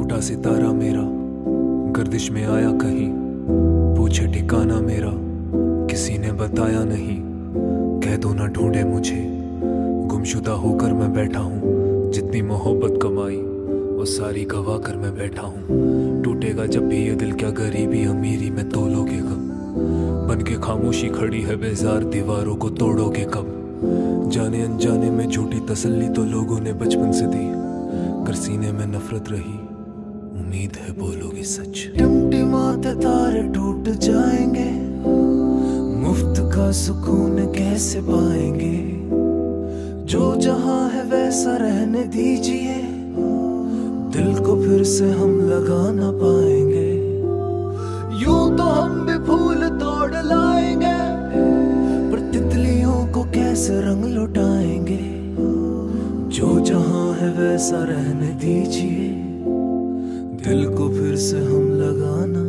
टूटा सितारा मेरा गर्दिश में आया कहीं, पूछे ठिकाना मेरा किसी ने बताया नहीं। कह दो ना ढूंढे मुझे, गुमशुदा होकर मैं बैठा हूँ। जितनी मोहब्बत कमाई वो सारी गवा कर मैं बैठा हूँ। टूटेगा जब भी ये दिल, क्या गरीबी अमीरी में तोलोगे कब? बन के खामोशी खड़ी है बेजार, दीवारों को तोड़ोगे कब? जाने अनजाने में झूठी तसल्ली तो लोगों ने बचपन से दी, कर सीने में नफरत रही, उम्मीद है बोलोगे सच। टिमटिमाते तारे टूट जाएंगे, मुफ्त का सुकून कैसे पाएंगे? जो जहां है वैसा रहने दीजिए, दिल को फिर से हम लगा ना पाएंगे। यूं तो हम भी फूल तोड़ लाएंगे, पर तितलियों को कैसे रंग लुटाएंगे? जो जहां है वैसा रहने दीजिए, दिल को फिर से हम लगाना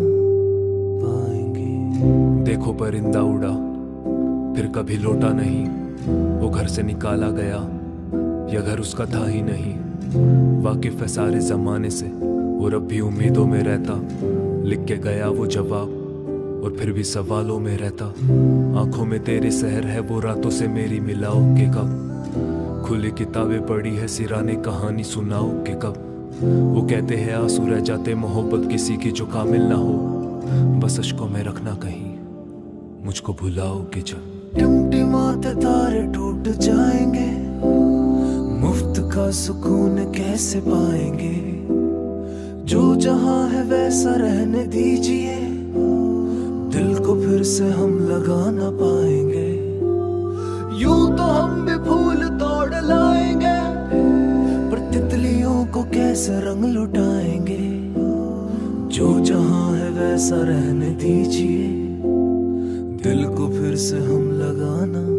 पाएंगे। देखो परिंदा उड़ा फिर कभी लौटा नहीं, वो घर से निकाला गया या घर उसका था ही नहीं। वाकिफ है सारे जमाने से और अब भी उम्मीदों में रहता, लिख के गया वो जवाब और फिर भी सवालों में रहता। आंखों में तेरे सहर है, वो रातों से मेरी मिलाओगे कब? खुली किताबें पढ़ी है, सिराने कहानी सुनाओगे कब? वो कहते हैं आंसू रह जाते मोहब्बत किसी की जो कामिल ना हो। बस अश्कों में रखना कहीं, मुझको भुलाओगे जब? टिमटिमाते तारे टूट जाएंगे, मुफ्त का सुकून कैसे पाएंगे? जो जहां है वैसा रहने दीजिए, दिल को फिर से हम लगा ना पाएंगे। यूं तो हम भी फूल तोड़ लाएंगे, पर तितलियों को कैसे रंग लुटाएंगे? जो जहां है वैसा रहने दीजिए, दिल को फिर से हम लगाना